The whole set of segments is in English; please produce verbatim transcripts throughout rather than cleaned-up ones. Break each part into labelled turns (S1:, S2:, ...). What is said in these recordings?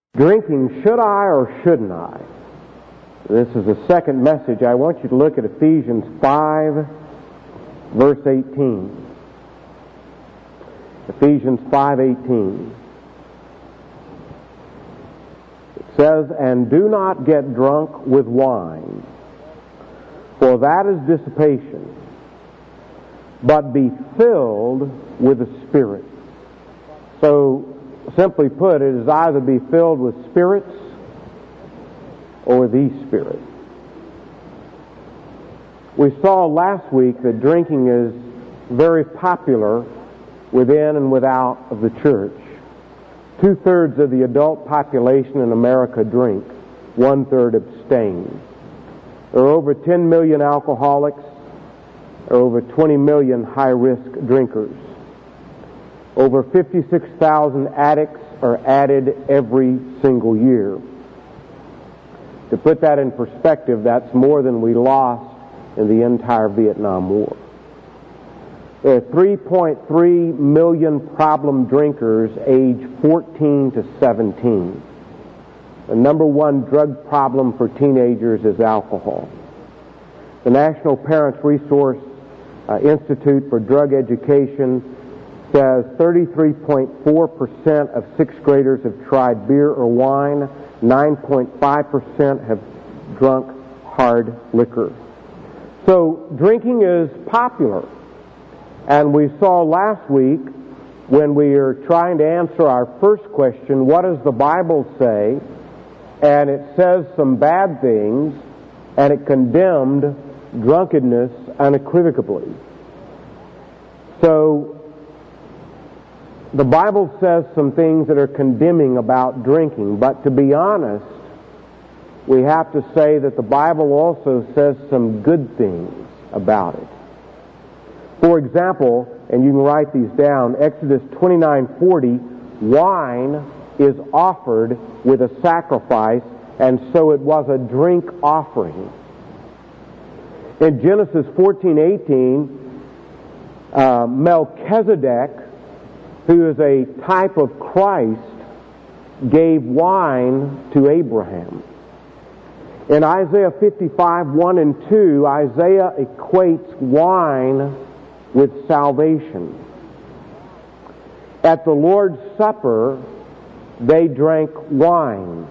S1: Drinking, should I or shouldn't I? This is the second message. I want you to look at Ephesians five, verse eighteen. Ephesians five eighteen. It says, "And do not get drunk with wine, for that is dissipation, but be filled with the Spirit." So, simply put, it is either be filled with spirits or the Spirit. We saw last week that drinking is very popular within and without of the church. Two-thirds of the adult population in America drink. One-third abstain. There are over ten million alcoholics. There are over twenty million high-risk drinkers. Over fifty-six thousand addicts are added every single year. To put that in perspective, that's more than we lost in the entire Vietnam War. There are three point three million problem drinkers aged fourteen to seventeen. The number one drug problem for teenagers is alcohol. The National Parents Resource uh, Institute for Drug Education says thirty-three point four percent of sixth graders have tried beer or wine. nine point five percent have drunk hard liquor. So drinking is popular. And we saw last week when we were trying to answer our first question, what does the Bible say? And it says some bad things, and it condemned drunkenness unequivocally. So the Bible says some things that are condemning about drinking, but to be honest, we have to say that the Bible also says some good things about it. For example, and you can write these down, Exodus twenty-nine forty, wine is offered with a sacrifice, and so it was a drink offering. In Genesis fourteen eighteen, uh, Melchizedek, who is a type of Christ, gave wine to Abraham. In Isaiah fifty-five, one and two, Isaiah equates wine with salvation. At the Lord's Supper, they drank wine.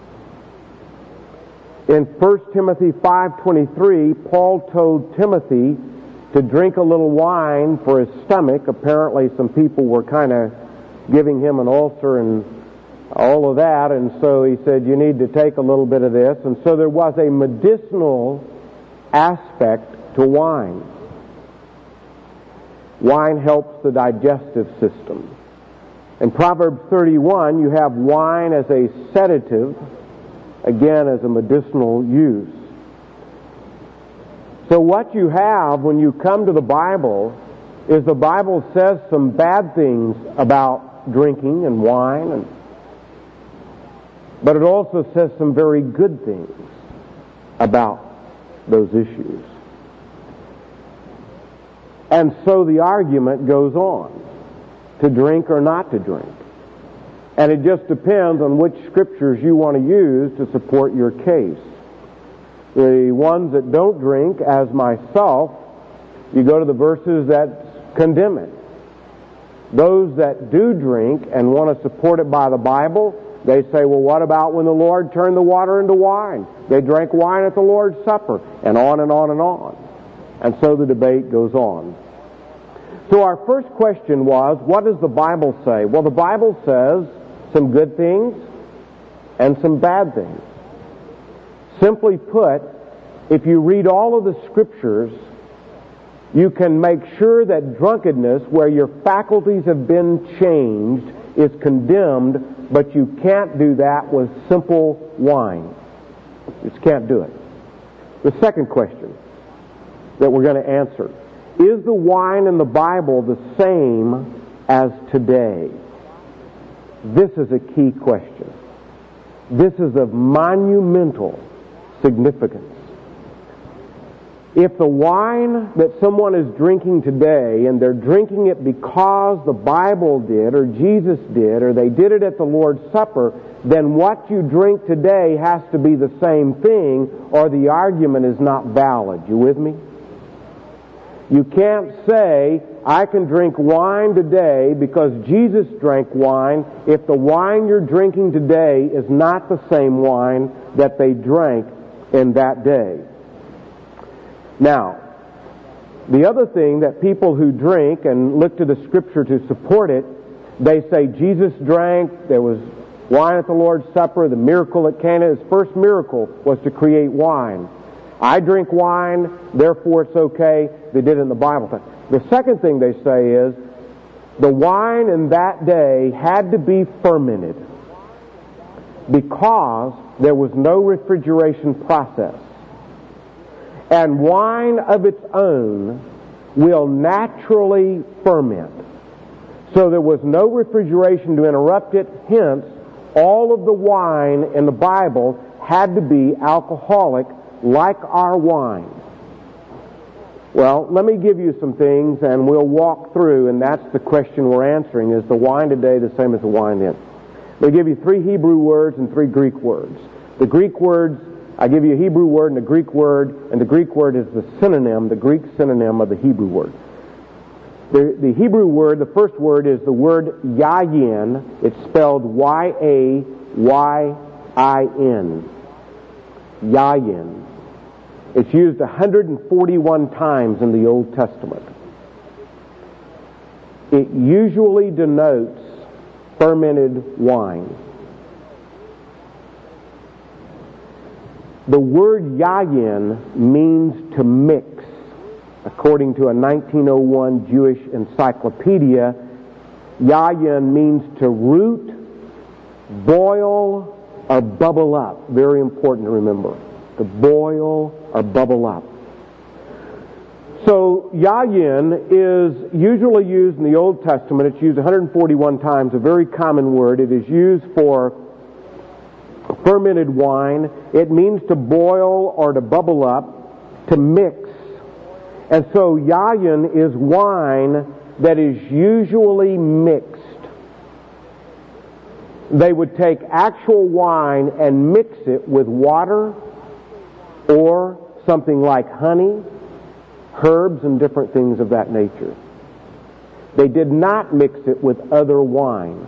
S1: In First Timothy five twenty-three, Paul told Timothy to drink a little wine for his stomach. Apparently some people were kind of giving him an ulcer and all of that, and so he said, you need to take a little bit of this. And so there was a medicinal aspect to wine. Wine helps the digestive system. In Proverbs thirty-one, you have wine as a sedative, again as a medicinal use. So what you have when you come to the Bible is the Bible says some bad things about drinking and wine, and, but it also says some very good things about those issues. And so the argument goes on, to drink or not to drink. And it just depends on which scriptures you want to use to support your case. The ones that don't drink, as myself, you go to the verses that condemn it. Those that do drink and want to support it by the Bible, they say, well, what about when the Lord turned the water into wine? They drank wine at the Lord's Supper, and on and on and on. And so the debate goes on. So our first question was, what does the Bible say? Well, the Bible says some good things and some bad things. Simply put, if you read all of the Scriptures, you can make sure that drunkenness, where your faculties have been changed, is condemned, but you can't do that with simple wine. You just can't do it. The second question that we're going to answer, is the wine in the Bible the same as today? This is a key question. This is of monumental significance. If the wine that someone is drinking today, and they're drinking it because the Bible did, or Jesus did, or they did it at the Lord's Supper, then what you drink today has to be the same thing, or the argument is not valid. You with me? You can't say, I can drink wine today because Jesus drank wine, if the wine you're drinking today is not the same wine that they drank in that day. Now, the other thing that people who drink and look to the Scripture to support it, they say Jesus drank, there was wine at the Lord's Supper, the miracle at Cana, his first miracle was to create wine. I drink wine, therefore it's okay. They did it in the Bible. The second thing they say is, the wine in that day had to be fermented because there was no refrigeration process. And wine of its own will naturally ferment. So there was no refrigeration to interrupt it, hence all of the wine in the Bible had to be alcoholic like our wine. Well, let me give you some things and we'll walk through, and that's the question we're answering. Is the wine today the same as the wine then? Let me give you three Hebrew words and three Greek words. The Greek words, I give you a Hebrew word and a Greek word, and the Greek word is the synonym, the Greek synonym of the Hebrew word. The, the Hebrew word, the first word is the word yayin. It's spelled Y A Y I N. Yayin. It's used one hundred forty-one times in the Old Testament. It usually denotes fermented wine. The word yayin means to mix. According to a nineteen oh one Jewish encyclopedia, yayin means to root, boil, or bubble up. Very important to remember. To boil or bubble up. So, yayin is usually used in the Old Testament. It's used one hundred forty-one times, a very common word. It is used for fermented wine. It means to boil or to bubble up, to mix. And so, yayin is wine that is usually mixed. They would take actual wine and mix it with water or something like honey, herbs, and different things of that nature. They did not mix it with other wine.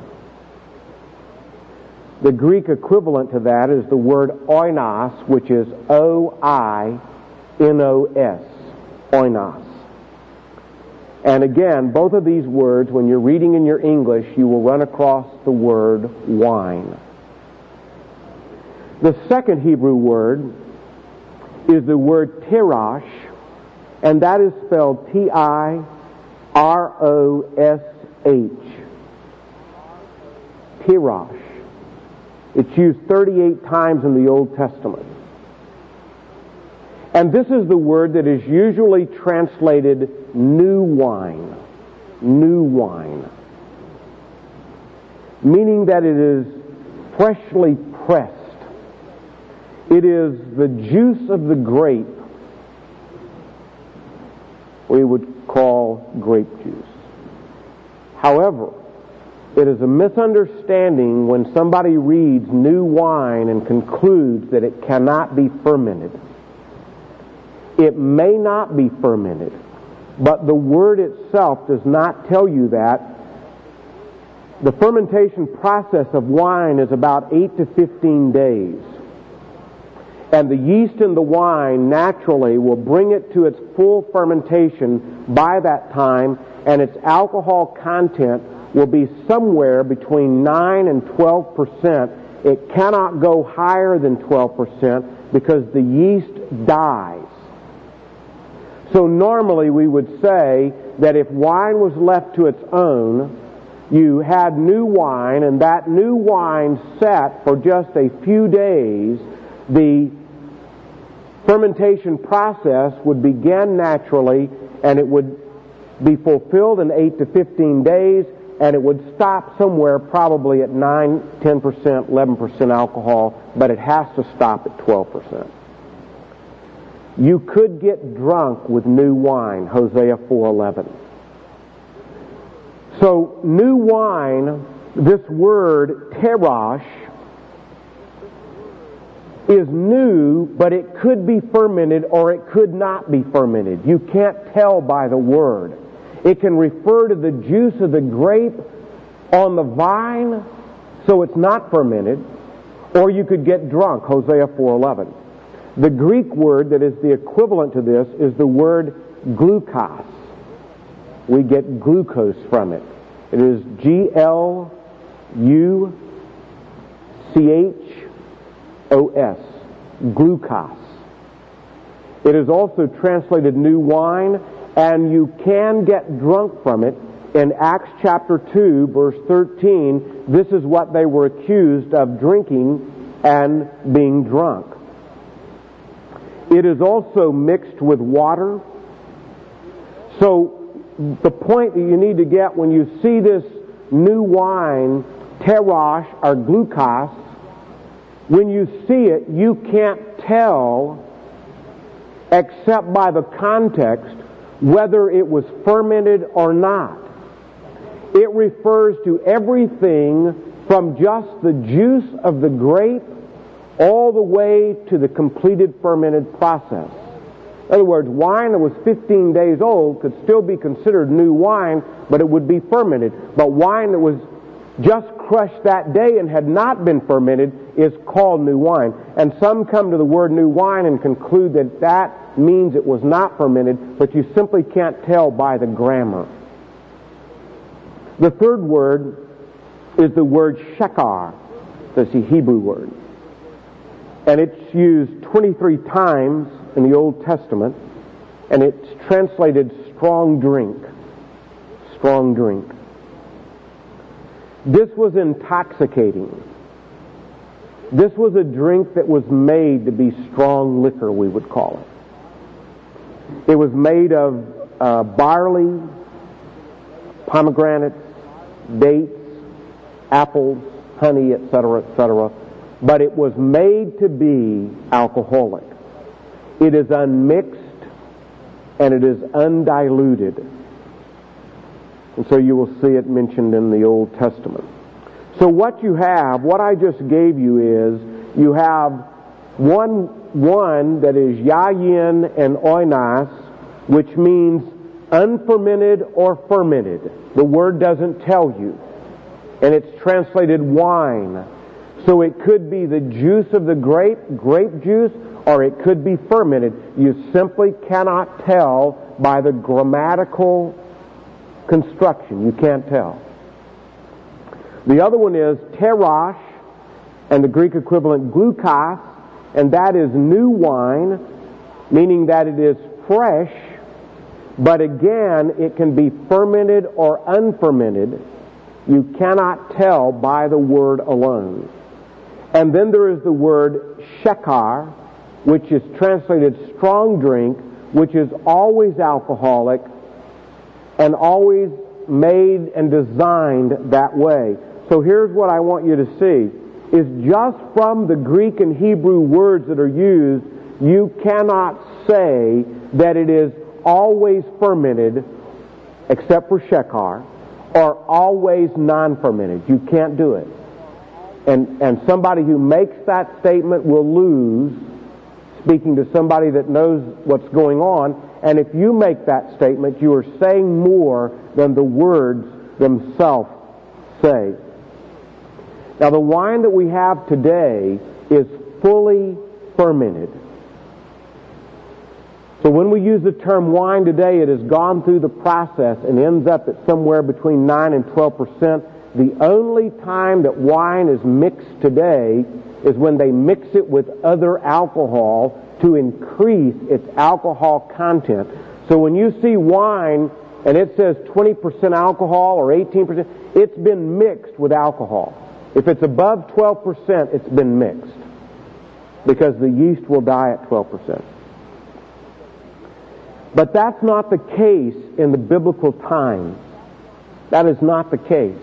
S1: The Greek equivalent to that is the word oinos, which is O I N O S, oinos. And again, both of these words, when you're reading in your English, you will run across the word wine. The second Hebrew word is the word tirosh, and that is spelled T I R O S H. Tirosh. It's used thirty-eight times in the Old Testament. And this is the word that is usually translated new wine. New wine. Meaning that it is freshly pressed. It is the juice of the grape we would call grape juice. However, it is a misunderstanding when somebody reads new wine and concludes that it cannot be fermented. It may not be fermented, but the word itself does not tell you that. The fermentation process of wine is about eight to fifteen days. And the yeast in the wine naturally will bring it to its full fermentation by that time, and its alcohol content will be somewhere between nine and twelve percent. It cannot go higher than twelve percent because the yeast dies. So normally we would say that if wine was left to its own, you had new wine, and that new wine sat for just a few days, the fermentation process would begin naturally, and it would be fulfilled in eight to fifteen days, and it would stop somewhere probably at nine, ten percent, eleven percent alcohol, but it has to stop at twelve percent. You could get drunk with new wine, Hosea four eleven. So, new wine, this word, terosh, is new, but it could be fermented or it could not be fermented. You can't tell by the word. It can refer to the juice of the grape on the vine, so it's not fermented, or you could get drunk, Hosea four eleven. The Greek word that is the equivalent to this is the word glucose. We get glucose from it. It is G L U C H O S, glucose. It is also translated new wine, and you can get drunk from it. In Acts chapter two, verse thirteen, this is what they were accused of drinking and being drunk. It is also mixed with water. So the point that you need to get when you see this new wine, terosh or glucose, when you see it, you can't tell, except by the context, whether it was fermented or not. It refers to everything from just the juice of the grape all the way to the completed fermented process. In other words, wine that was fifteen days old could still be considered new wine, but it would be fermented. But wine that was just crushed that day and had not been fermented is called new wine. And some come to the word new wine and conclude that that means it was not fermented, but you simply can't tell by the grammar. The third word is the word shekar. That's the Hebrew word. And it's used twenty-three times in the Old Testament, and it's translated strong drink. Strong drink. This was intoxicating. This was a drink that was made to be strong liquor, we would call it. It was made of uh, barley, pomegranates, dates, apples, honey, et cetera, et cetera. But it was made to be alcoholic. It is unmixed and it is undiluted. And so you will see it mentioned in the Old Testament. So what you have, what I just gave you is, you have one, one that is yayin and oinas, which means unfermented or fermented. The word doesn't tell you. And it's translated wine. So it could be the juice of the grape, grape juice, or it could be fermented. You simply cannot tell by the grammatical construction. You can't tell. The other one is terosh, and the Greek equivalent glucose, and that is new wine, meaning that it is fresh, but again, it can be fermented or unfermented. You cannot tell by the word alone. And then there is the word shekar, which is translated strong drink, which is always alcoholic and always made and designed that way. So here's what I want you to see, is just from the Greek and Hebrew words that are used, you cannot say that it is always fermented, except for shekar, or always non-fermented. You can't do it. And, and somebody who makes that statement will lose, speaking to somebody that knows what's going on. And if you make that statement, you are saying more than the words themselves say. Now, the wine that we have today is fully fermented. So when we use the term wine today, it has gone through the process and ends up at somewhere between nine and twelve percent. The only time that wine is mixed today is when they mix it with other alcohol to increase its alcohol content. So when you see wine and it says twenty percent alcohol or eighteen percent, it's been mixed with alcohol. If it's above twelve percent, it's been mixed, because the yeast will die at twelve percent. But that's not the case in the biblical times. That is not the case.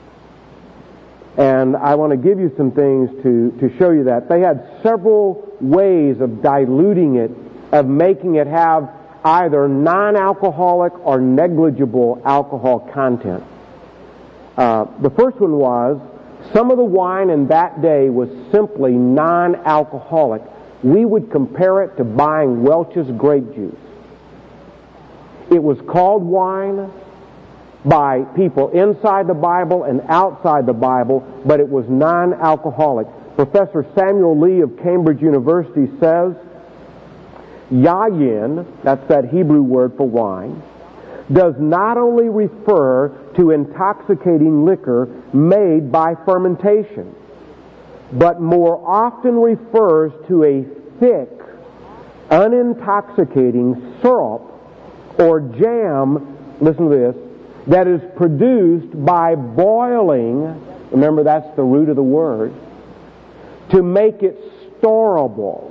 S1: And I want to give you some things to, to show you that. They had several ways of diluting it of making it have either non-alcoholic or negligible alcohol content. Uh, the first one was, some of the wine in that day was simply non-alcoholic. We would compare it to buying Welch's grape juice. It was called wine by people inside the Bible and outside the Bible, but it was non-alcoholic. Professor Samuel Lee of Cambridge University says, yayin, that's that Hebrew word for wine, does not only refer to intoxicating liquor made by fermentation, but more often refers to a thick, unintoxicating syrup or jam, listen to this, that is produced by boiling, remember that's the root of the word, to make it storable.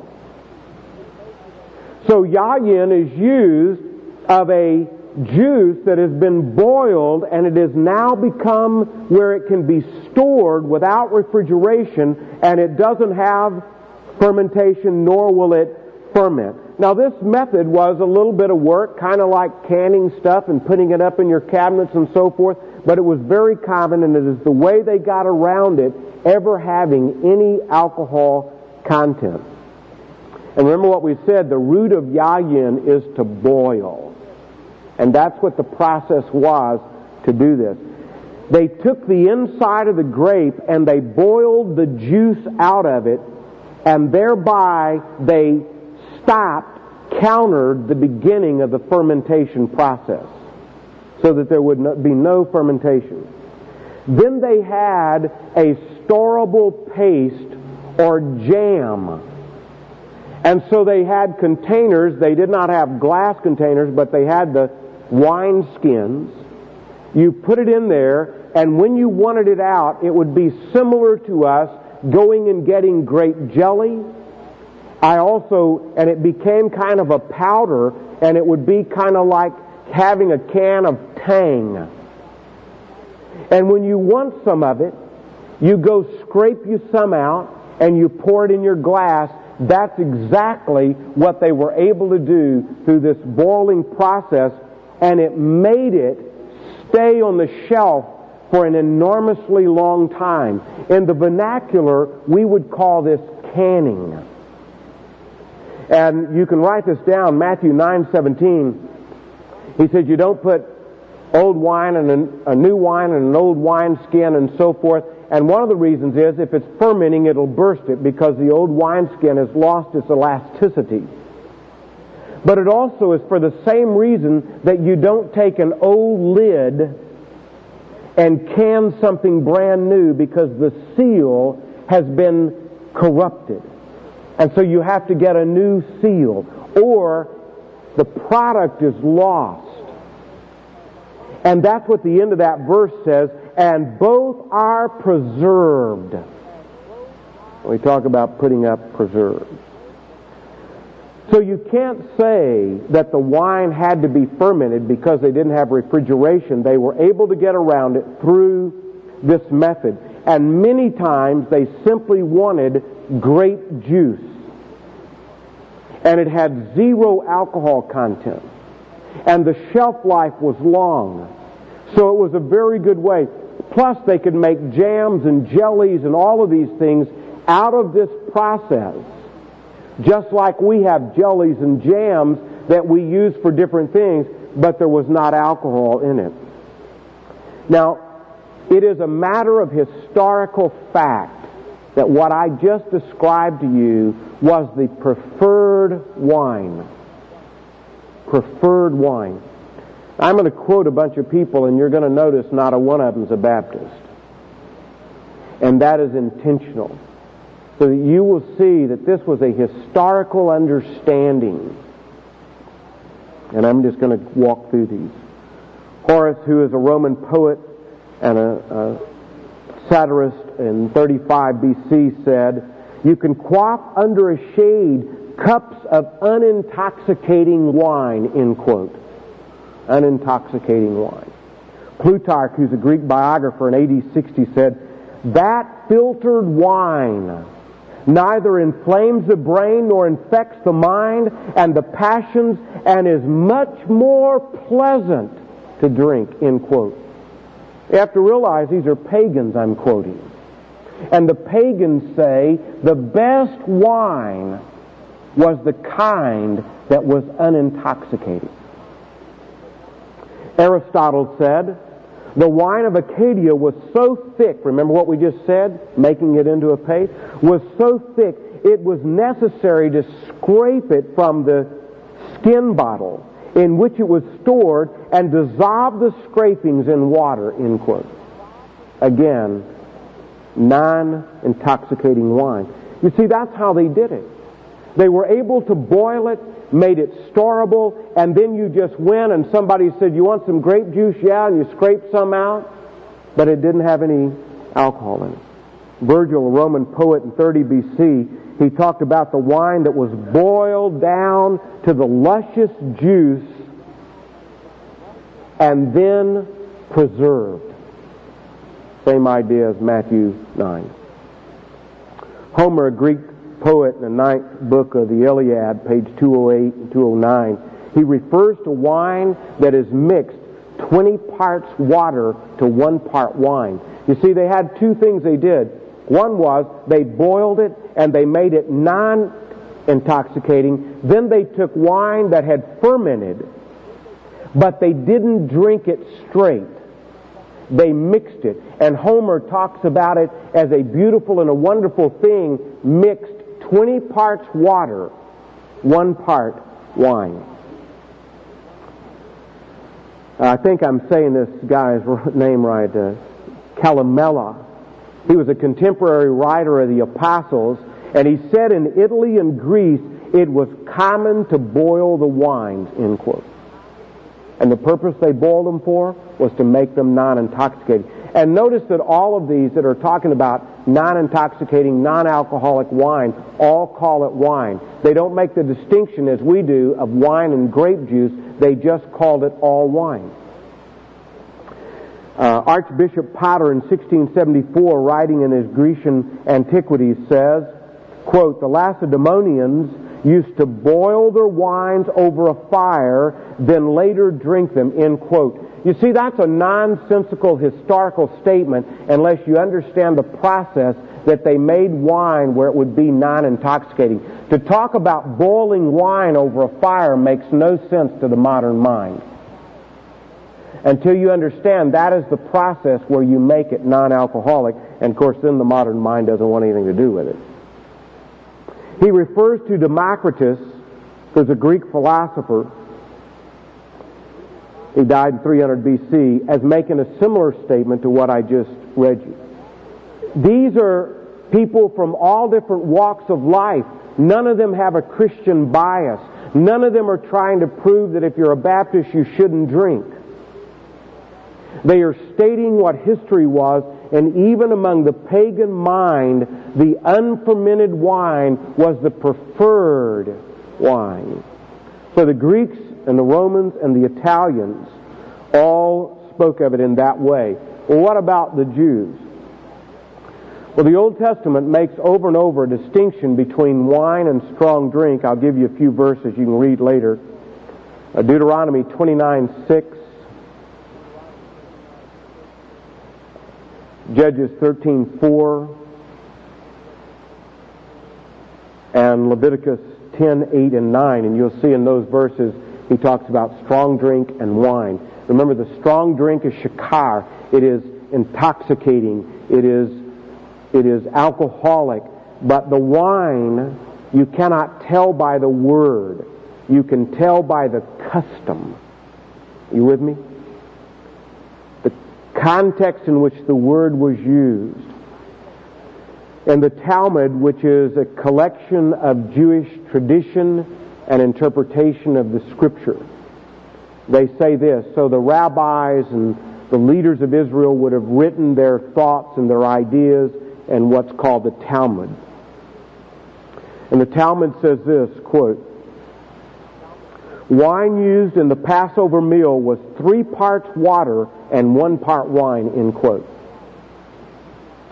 S1: So yayin is used of a juice that has been boiled, and it has now become where it can be stored without refrigeration, and it doesn't have fermentation, nor will it ferment. Now this method was a little bit of work, kind of like canning stuff and putting it up in your cabinets and so forth, but it was very common, and it is the way they got around it ever having any alcohol content. And remember what we said, the root of yayin is to boil. And that's what the process was to do this. They took the inside of the grape and they boiled the juice out of it, and thereby they stopped, countered the beginning of the fermentation process so that there would be no fermentation. Then they had a storable paste or jam. And so they had containers. They did not have glass containers, but they had the wine skins. You put it in there, and when you wanted it out, it would be similar to us going and getting grape jelly. I also, and it became kind of a powder, and it would be kind of like having a can of Tang. And when you want some of it, you go scrape you some out, and you pour it in your glass. That's exactly what they were able to do through this boiling process, and it made it stay on the shelf for an enormously long time. In the vernacular, we would call this canning. And you can write this down, Matthew nine seventeen. He said you don't put old wine and a, a new wine and an old wine skin and so forth. And one of the reasons is if it's fermenting, it'll burst it because the old wineskin has lost its elasticity. But it also is for the same reason that you don't take an old lid and can something brand new because the seal has been corrupted. And so you have to get a new seal, or the product is lost. And that's what the end of that verse says, and both are preserved. We talk about putting up preserves. So you can't say that the wine had to be fermented because they didn't have refrigeration. They were able to get around it through this method. And many times they simply wanted grape juice. And it had zero alcohol content. And the shelf life was long. So it was a very good way. Plus they could make jams and jellies and all of these things out of this process. Just like we have jellies and jams that we use for different things, but there was not alcohol in it. Now, it is a matter of historical fact that what I just described to you was the preferred wine. Preferred wine. I'm going to quote a bunch of people, and you're going to notice not a one of them's a Baptist. And that is intentional. So that you will see that this was a historical understanding. And I'm just going to walk through these. Horace, who is a Roman poet and a, a satirist in thirty-five B C, said, "You can quaff under a shade cups of unintoxicating wine," end quote. Unintoxicating wine. Plutarch, who's a Greek biographer in A D sixty, said, "That filtered wine neither inflames the brain nor infects the mind and the passions, and is much more pleasant to drink, end quote. You have to realize these are pagans I'm quoting. And the pagans say the best wine was the kind that was unintoxicating. Aristotle said, the wine of Acadia was so thick, remember what we just said, making it into a paste, was so thick it was necessary to scrape it from the skin bottle in which it was stored and dissolve the scrapings in water, end quote. Again, non-intoxicating wine. You see, that's how they did it. They were able to boil it, made it storable, and then you just went and somebody said, you want some grape juice? Yeah, and you scraped some out, but it didn't have any alcohol in it. Virgil, a Roman poet in thirty B C, he talked about the wine that was boiled down to the luscious juice and then preserved. Same idea as Matthew nine. Homer, a Greek poet in the ninth book of the Iliad, page two oh eight and two oh nine, he refers to wine that is mixed twenty parts water to one part wine. You see, they had two things they did. One was they boiled it and they made it non-intoxicating. Then they took wine that had fermented, but they didn't drink it straight. They mixed it. And Homer talks about it as a beautiful and a wonderful thing, mixed twenty parts water, one part wine. I think I'm saying this guy's name right, uh, Calamella. He was a contemporary writer of the Apostles, and he said in Italy and Greece it was common to boil the wines, end quote. And the purpose they boiled them for was to make them non-intoxicating. And notice that all of these that are talking about non-intoxicating, non-alcoholic wine all call it wine. They don't make the distinction as we do of wine and grape juice. They just called it all wine. Uh, Archbishop Potter in sixteen seventy-four, writing in his Grecian Antiquities, says, quote, the Lacedaemonians used to boil their wines over a fire, then later drink them, end quote. You see, that's a nonsensical historical statement unless you understand the process that they made wine where it would be non-intoxicating. To talk about boiling wine over a fire makes no sense to the modern mind. Until you understand that is the process where you make it non-alcoholic, and of course then the modern mind doesn't want anything to do with it. He refers to Democritus, who's a Greek philosopher. He died in three hundred B C, as making a similar statement to what I just read you. These are people from all different walks of life. None of them have a Christian bias. None of them are trying to prove that if you're a Baptist you shouldn't drink. They are stating what history was, and even among the pagan mind, the unfermented wine was the preferred wine. So the Greeks and the Romans and the Italians all spoke of it in that way. Well, what about the Jews? Well, the Old Testament makes over and over a distinction between wine and strong drink. I'll give you a few verses you can read later. Uh, Deuteronomy twenty-nine six. Judges thirteen four, and Leviticus ten eight and nine, and you'll see in those verses he talks about strong drink and wine. Remember, the strong drink is shakar. It is intoxicating. It is it is alcoholic. But the wine, you cannot tell by the word. You can tell by the custom. You with me? Context in which the word was used. And the Talmud, which is a collection of Jewish tradition and interpretation of the Scripture, they say this: so the rabbis and the leaders of Israel would have written their thoughts and their ideas in what's called the Talmud. And the Talmud says this, quote, wine used in the Passover meal was three parts water and one part wine, end quote.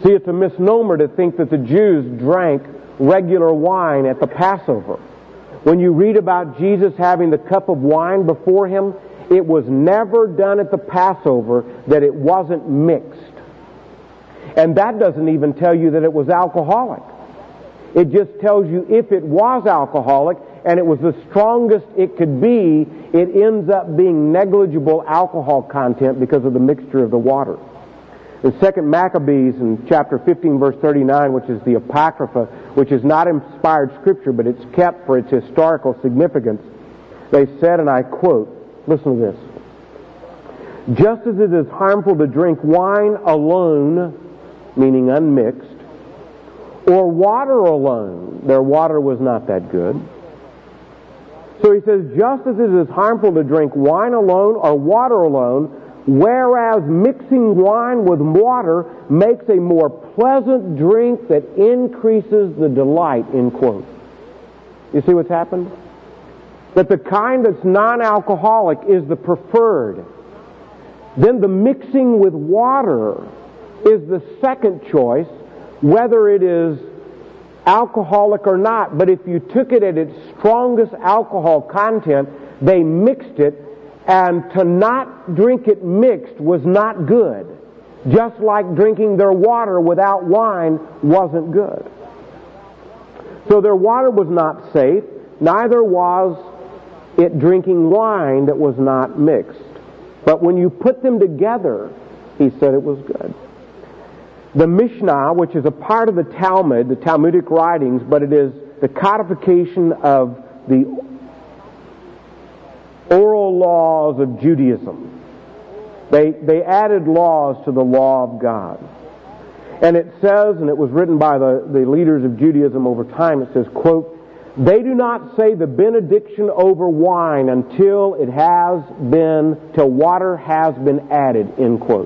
S1: See, it's a misnomer to think that the Jews drank regular wine at the Passover. When you read about Jesus having the cup of wine before him, it was never done at the Passover that it wasn't mixed. And that doesn't even tell you that it was alcoholic. It just tells you if it was alcoholic and it was the strongest it could be, it ends up being negligible alcohol content because of the mixture of the water. In Second Maccabees in chapter fifteen, verse thirty-nine, which is the Apocrypha, which is not inspired scripture, but it's kept for its historical significance, they said, and I quote, listen to this, "Just as it is harmful to drink wine alone," meaning unmixed, "or water alone," their water was not that good. So he says, just as it is harmful to drink wine alone or water alone, whereas mixing wine with water makes a more pleasant drink that increases the delight, end quote. You see what's happened? That the kind that's non-alcoholic is the preferred. Then the mixing with water is the second choice, whether it is alcoholic or not. But if you took it at its strongest alcohol content, they mixed it, and to not drink it mixed was not good. Just like drinking their water without wine wasn't good. So their water was not safe, neither was it drinking wine that was not mixed. But when you put them together, he said it was good. The Mishnah, which is a part of the Talmud, the Talmudic writings, but it is the codification of the oral laws of Judaism. They, they added laws to the law of God. And it says, and it was written by the, the leaders of Judaism over time, it says, quote, "They do not say the benediction over wine until it has been, till water has been added," end quote.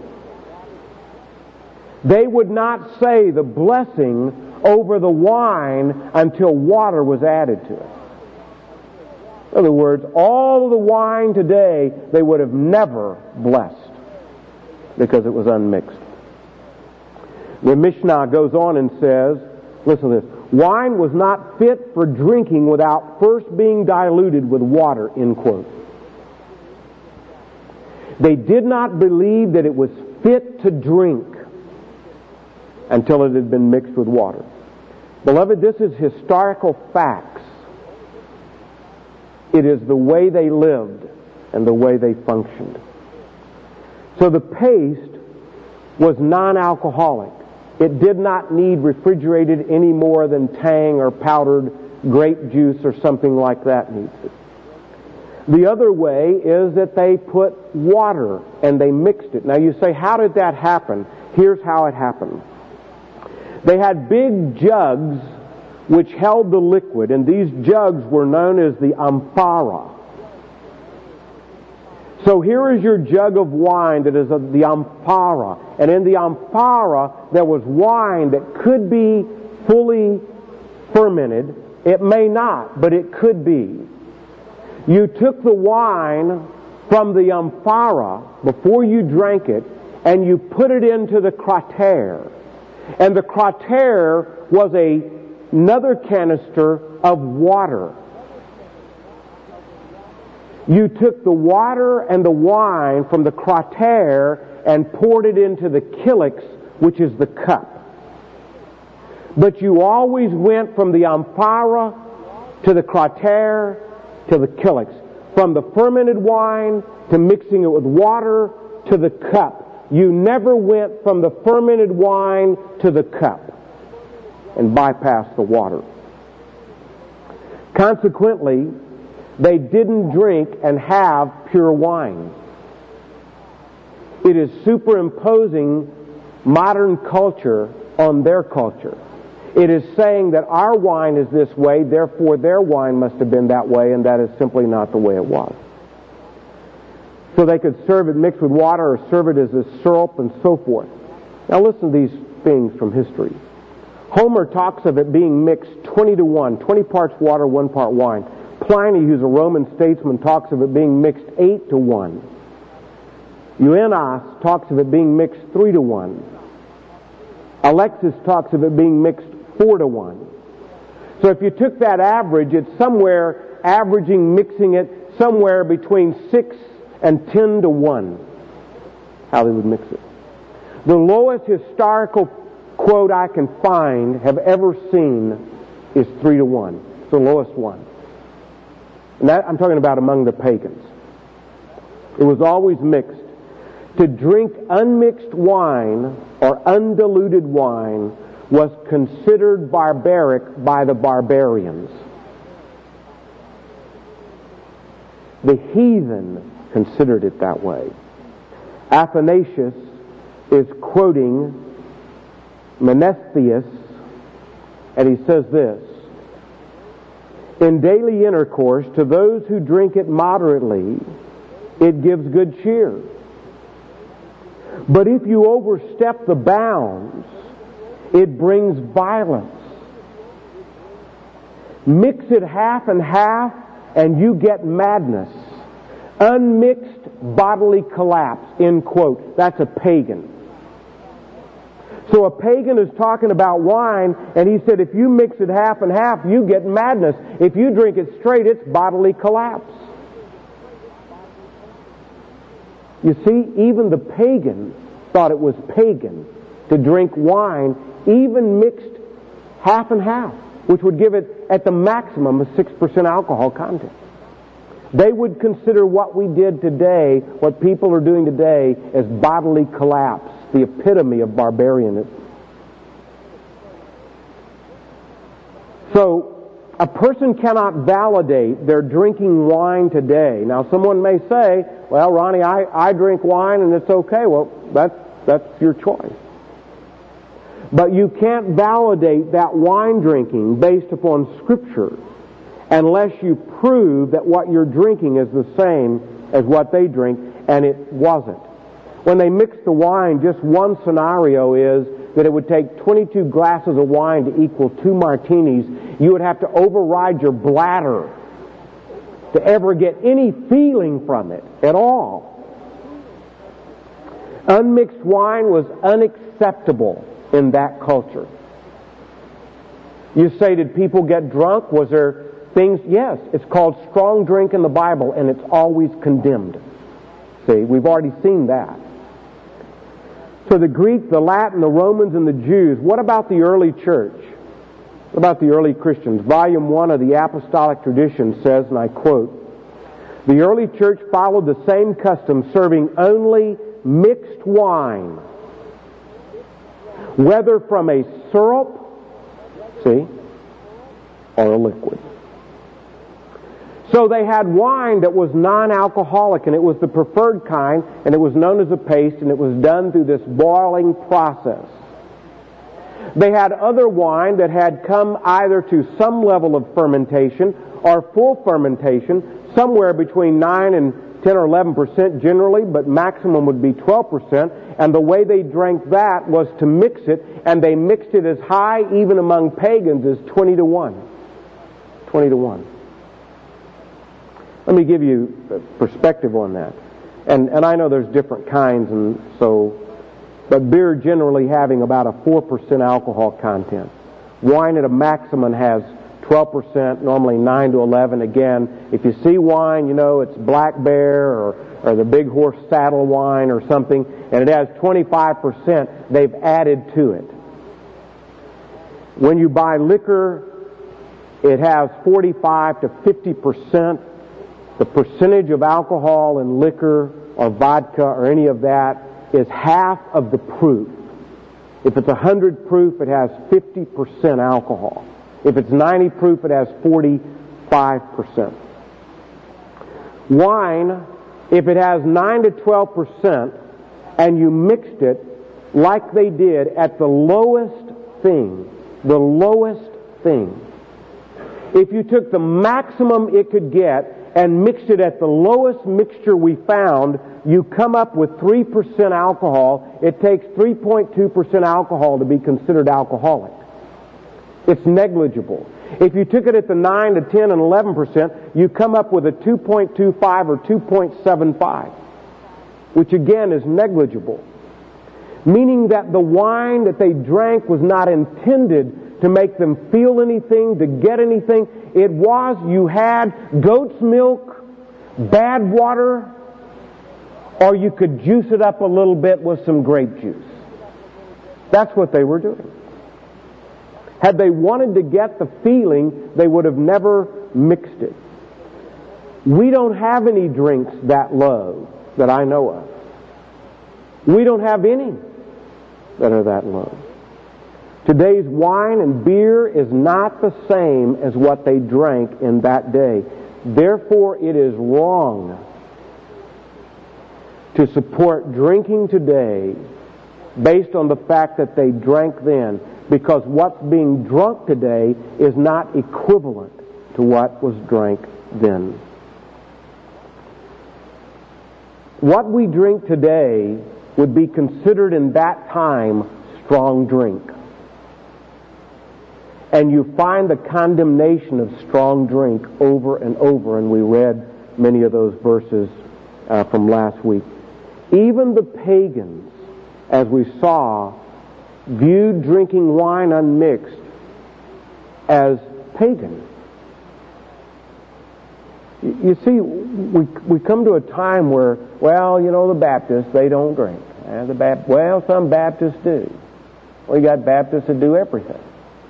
S1: They would not say the blessing over the wine until water was added to it. In other words, all of the wine today they would have never blessed because it was unmixed. The Mishnah goes on and says, listen to this, "Wine was not fit for drinking without first being diluted with water," end quote. They did not believe that it was fit to drink until it had been mixed with water. Beloved, this is historical facts. It is the way they lived and the way they functioned. So the paste was non-alcoholic. It did not need refrigerated any more than Tang or powdered grape juice or something like that needs it. The other way is that they put water and they mixed it. Now you say, how did that happen? Here's how it happened. They had big jugs which held the liquid, and these jugs were known as the amphora. So here is your jug of wine that is of the amphora, and in the amphora there was wine that could be fully fermented. It may not, but it could be. You took the wine from the amphora before you drank it, and you put it into the crater. And the crater was a, another canister of water. You took the water and the wine from the crater and poured it into the kylix, which is the cup. But you always went from the amphora to the crater to the kylix. From the fermented wine to mixing it with water to the cup. You never went from the fermented wine to the cup and bypassed the water. Consequently, they didn't drink and have pure wine. It is superimposing modern culture on their culture. It is saying that our wine is this way, therefore their wine must have been that way, and that is simply not the way it was. So they could serve it mixed with water or serve it as a syrup and so forth. Now listen to these things from history. Homer talks of it being mixed twenty to one, twenty parts water, one part wine. Pliny, who's a Roman statesman, talks of it being mixed eight to one. Euenos talks of it being mixed three to one. Alexis talks of it being mixed four to one. So if you took that average, it's somewhere averaging, mixing it somewhere between six and ten to one, how they would mix it. The lowest historical quote I can find, have ever seen, is three to one. It's the lowest one. And that, I'm talking about among the pagans. It was always mixed. To drink unmixed wine or undiluted wine was considered barbaric by the barbarians. The heathen considered it that way. Athanasius is quoting Menestheus, and he says this: in daily intercourse, to those who drink it moderately, it gives good cheer. But if you overstep the bounds, it brings violence. Mix it half and half, and you get madness. Unmixed bodily collapse, end quote. That's a pagan. So a pagan is talking about wine, and he said if you mix it half and half, you get madness. If you drink it straight, it's bodily collapse. You see, even the pagan thought it was pagan to drink wine, even mixed half and half, which would give it at the maximum a six percent alcohol content. They would consider what we did today, what people are doing today, as bodily collapse, the epitome of barbarianism. So, a person cannot validate their drinking wine today. Now, someone may say, well, Ronnie, I, I drink wine and it's okay. Well, that's, that's your choice. But you can't validate that wine drinking based upon Scripture unless you prove that what you're drinking is the same as what they drink, and it wasn't. When they mix the wine, just one scenario is that it would take twenty-two glasses of wine to equal two martinis. You would have to override your bladder to ever get any feeling from it at all. Unmixed wine was unacceptable in that culture. You say, did people get drunk? Was there things? Yes, it's called strong drink in the Bible, and it's always condemned. See, we've already seen that. So the Greek, the Latin, the Romans, and the Jews, what about the early church? What about the early Christians? Volume one of the Apostolic Tradition says, and I quote, the early church followed the same custom, serving only mixed wine, whether from a syrup, see, or a liquid. So they had wine that was non-alcoholic, and it was the preferred kind, and it was known as a paste, and it was done through this boiling process. They had other wine that had come either to some level of fermentation or full fermentation, somewhere between nine and ten or eleven percent generally, but maximum would be twelve percent, and the way they drank that was to mix it, and they mixed it as high, even among pagans, as twenty to one. twenty to one. Let me give you a perspective on that. And and I know there's different kinds, and so, but beer generally having about a four percent alcohol content. Wine at a maximum has twelve percent, normally nine to eleven. Again, if you see wine, you know it's Black Bear or, or the Big Horse Saddle wine or something, and it has twenty-five percent, they've added to it. When you buy liquor, it has forty-five to fifty percent. The percentage of alcohol in liquor or vodka or any of that is half of the proof. If it's one hundred proof, it has fifty percent alcohol. If it's ninety proof, it has forty-five percent. Wine, if it has nine to twelve percent, and you mixed it like they did at the lowest thing, the lowest thing, if you took the maximum it could get and mixed it at the lowest mixture we found, you come up with three percent alcohol. It takes three point two percent alcohol to be considered alcoholic. It's negligible. If you took it at the nine to ten and eleven percent, you come up with a two point two five or two point seven five, which again is negligible. meaning that the wine that they drank was not intended to make them feel anything, to get anything. It was, you had goat's milk, bad water, or you could juice it up a little bit with some grape juice. That's what they were doing. Had they wanted to get the feeling, they would have never mixed it. We don't have any drinks that low that I know of. We don't have any that are that low. Today's wine and beer is not the same as what they drank in that day. Therefore, it is wrong to support drinking today based on the fact that they drank then, because what's being drunk today is not equivalent to what was drank then. What we drink today would be considered in that time strong drink. And you find the condemnation of strong drink over and over, and we read many of those verses uh, from last week. Even the pagans, as we saw, viewed drinking wine unmixed as pagan. You see, we we come to a time where, well, you know, the Baptists, they don't drink. And the Bap- well, some Baptists do. We got Baptists that do everything.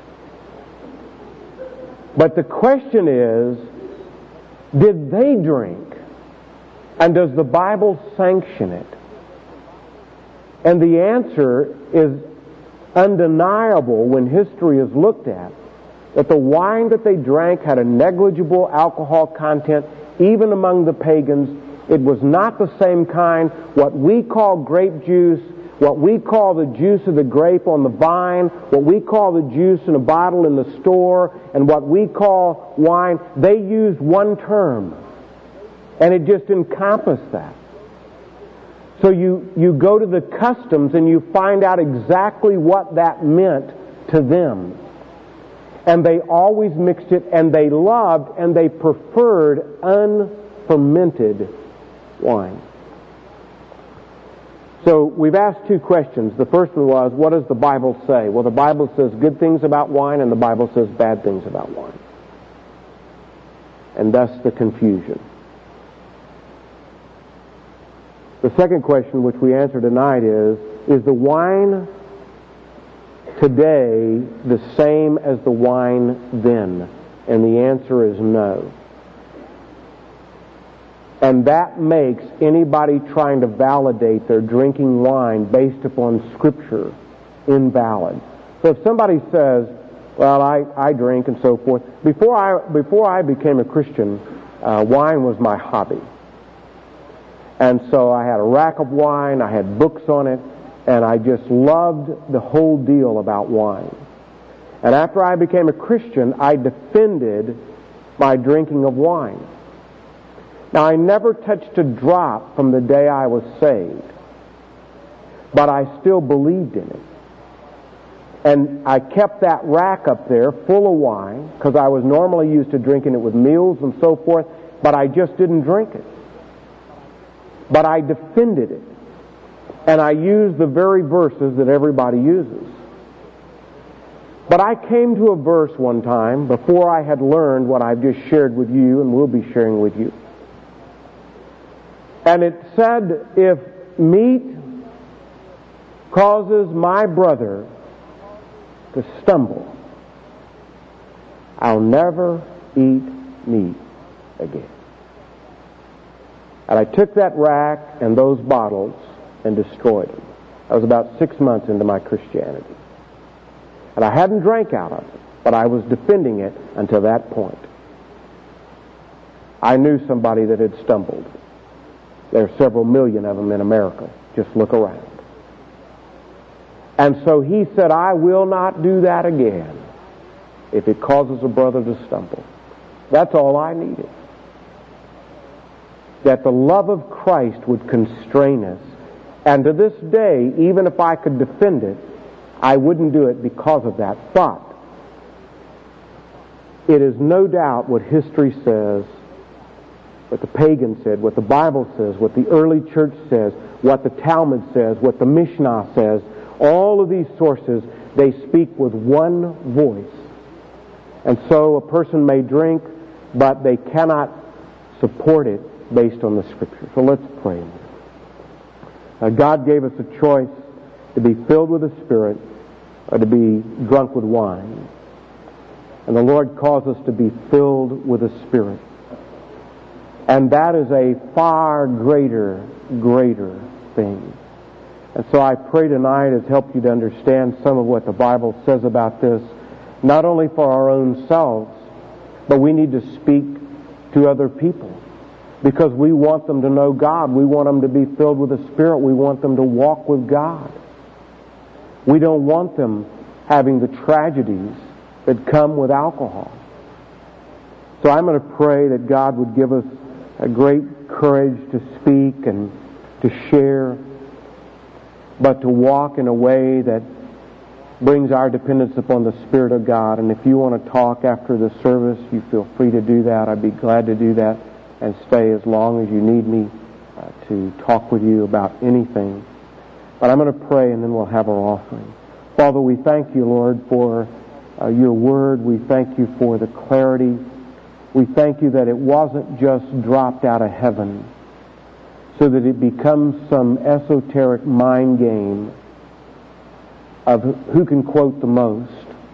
S1: But the question is, did they drink? And does the Bible sanction it? And the answer is undeniable when history is looked at, that the wine that they drank had a negligible alcohol content, even among the pagans. It was not the same kind, what we call grape juice, what we call the juice of the grape on the vine, what we call the juice in a bottle in the store, and what we call wine. They used one term, and it just encompassed that. So you, you go to the customs and you find out exactly what that meant to them. And they always mixed it, and they loved and they preferred unfermented wine. So we've asked two questions. The first one was, what does the Bible say? Well, the Bible says good things about wine, and the Bible says bad things about wine. And thus the confusion. The second question, which we answer tonight, is, is the wine today the same as the wine then? And the answer is no. And that makes anybody trying to validate their drinking wine based upon Scripture invalid. So if somebody says, well, I, I drink and so forth, before I, before I became a Christian, uh, wine was my hobby. And so I had a rack of wine, I had books on it, and I just loved the whole deal about wine. And after I became a Christian, I defended my drinking of wine. Now, I never touched a drop from the day I was saved, but I still believed in it. And I kept that rack up there full of wine, because I was normally used to drinking it with meals and so forth, but I just didn't drink it. But I defended it. And I used the very verses that everybody uses. But I came to a verse one time before I had learned what I've just shared with you and will be sharing with you. And it said, if meat causes my brother to stumble, I'll never eat meat again. And I took that rack and those bottles and destroyed them. I was about six months into my Christianity. And I hadn't drank out of it, but I was defending it until that point. I knew somebody that had stumbled. There are several million of them in America. Just look around. And so he said, I will not do that again if it causes a brother to stumble. That's all I needed. That the love of Christ would constrain us. And to this day, even if I could defend it, I wouldn't do it because of that. But it is no doubt what history says, what the pagan said, what the Bible says, what the early church says, what the Talmud says, what the Mishnah says. All of these sources, they speak with one voice. And so a person may drink, but they cannot support it based on the Scripture. So let's pray. Uh, God gave us a choice to be filled with the Spirit or to be drunk with wine. And the Lord calls us to be filled with the Spirit. And that is a far greater, greater thing. And so I pray tonight has helped you to understand some of what the Bible says about this, not only for our own selves, but we need to speak to other people because we want them to know God. We want them to be filled with the Spirit. We want them to walk with God. We don't want them having the tragedies that come with alcohol. So I'm going to pray that God would give us a great courage to speak and to share, but to walk in a way that brings our dependence upon the Spirit of God. And if you want to talk after the service, you feel free to do that. I'd be glad to do that and stay as long as you need me uh, to talk with you about anything. But I'm going to pray and then we'll have our offering. Father, we thank you, Lord, for uh, your word. We thank you for the clarity. We thank you that it wasn't just dropped out of heaven so that it becomes some esoteric mind game of who can quote the most.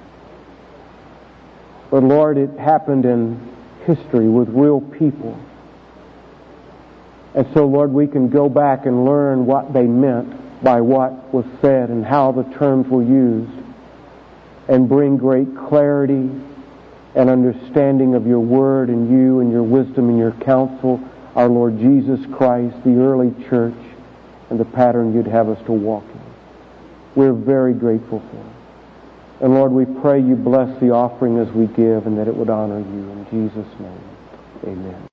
S1: But Lord, it happened in history with real people. And so, Lord, we can go back and learn what they meant by what was said and how the terms were used and bring great clarity and understanding of your word and you and your wisdom and your counsel, our Lord Jesus Christ, the early church, and the pattern you'd have us to walk in. We're very grateful for it. And Lord, we pray you bless the offering as we give and that it would honor you. In Jesus' name, amen.